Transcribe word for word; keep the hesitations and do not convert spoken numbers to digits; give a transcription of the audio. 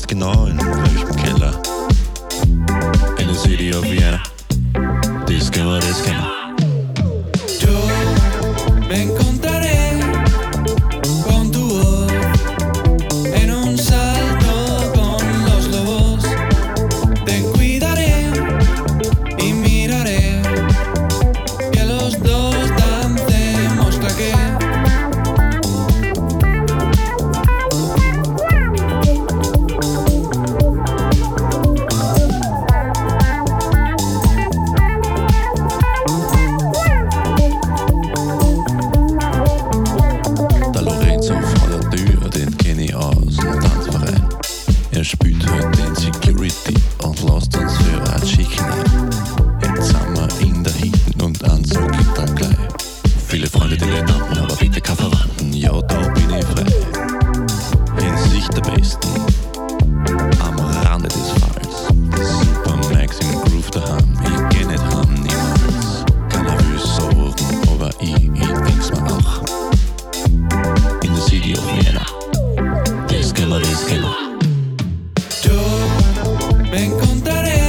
genau in welchem Keller. In the city of Vienna. Das kennen wir, das kennen wir. Yo me encontraré con tu voz en un salto con los lobos. Te cuidaré y miraré que los dos dancemos claqué. Der Lorenzo vor der Tür, den kenn ich aus dem Tanzverein. Er spielt heute den Security und lässt uns für ein Schick hinein. Jetzt sind wir in der Hinten und Anzug gibt dann gleich. Viele Freunde Dilettanten, aber bitte keine Verwandten. Ja, da bin ich frei. In Sicht der Besten, am Rande des Falls. Super Max im Groove daheim, ich geh nicht heim, niemals. Keiner will sorgen, aber ich, ich denk's mir auch. In the city of Vienna. Das kennen wir, das kennen wir. Yo me encontraré